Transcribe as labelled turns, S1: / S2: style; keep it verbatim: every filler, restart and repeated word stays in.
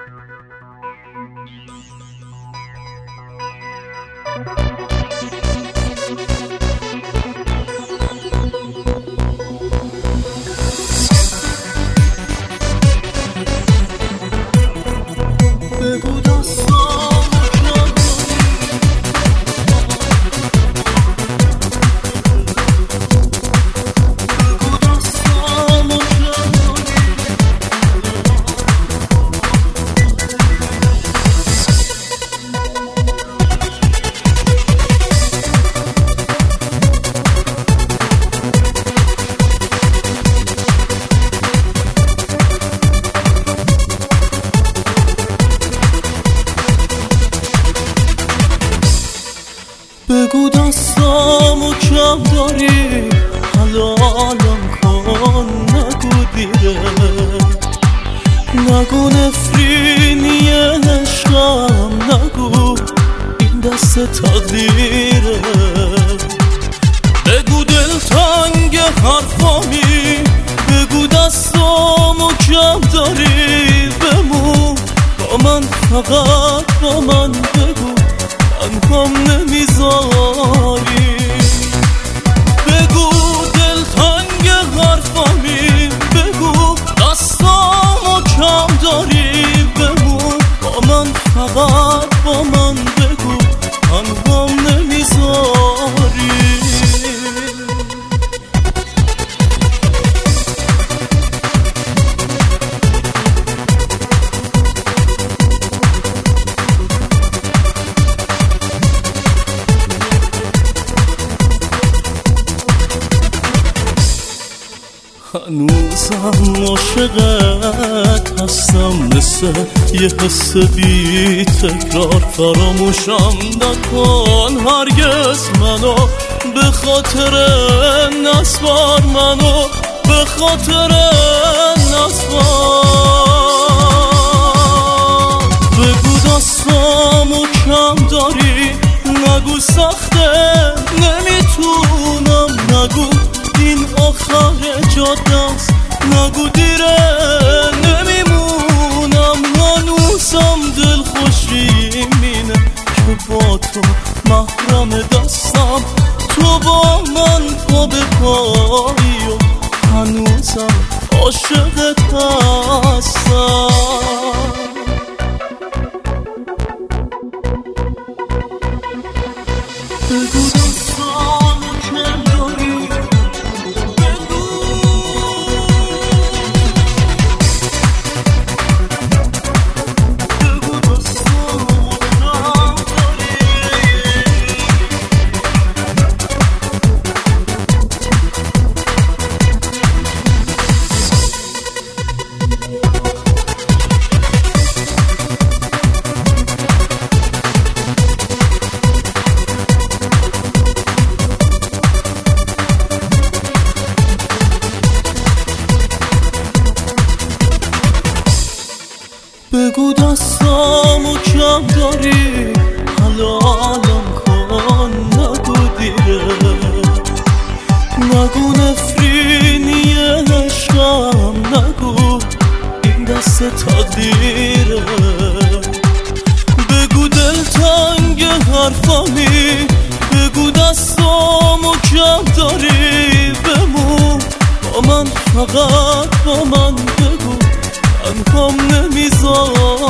S1: بگو دستامو کم داری حلالم کن، نگو دیره، نگو نفرینی عشقم، نگو این دست تقدیره. بگو دلتنگ حرفامی، بگو دستامو کم داری، بمون با من، فقط با من بگو تنهام نمیذاری. بگو دلتنگ حرفامی، بگو دستامو کم داری، بمون با من، فقط با من بگو تنهام نمیذاری. هنوزم عاشقت هستم، مثل یه حس بی تکرار، فراموشم نکن هرگز منو، به خاطر نسوار منو، به خاطر نسوار. بگو دستامو کم داری، نگو سخته نمیتونم، نگو این آخر جاده است، نگو دیره نمیمونم. هنوزم دل خوشی مینه که با تو محرم دستم، تو با من پا به پایی و هنوزم عاشقت هستم. بگو دستامو کم داری، بگو دستامو کم داری حلالم کن، نگو دیره، نگو نفرینی عشقم، نگو این دست تقدیره. بگو دلتنگ حرفامی، بگو دستامو کم داری، بمون با من، فقط با من بگو تنهام نمیذاری.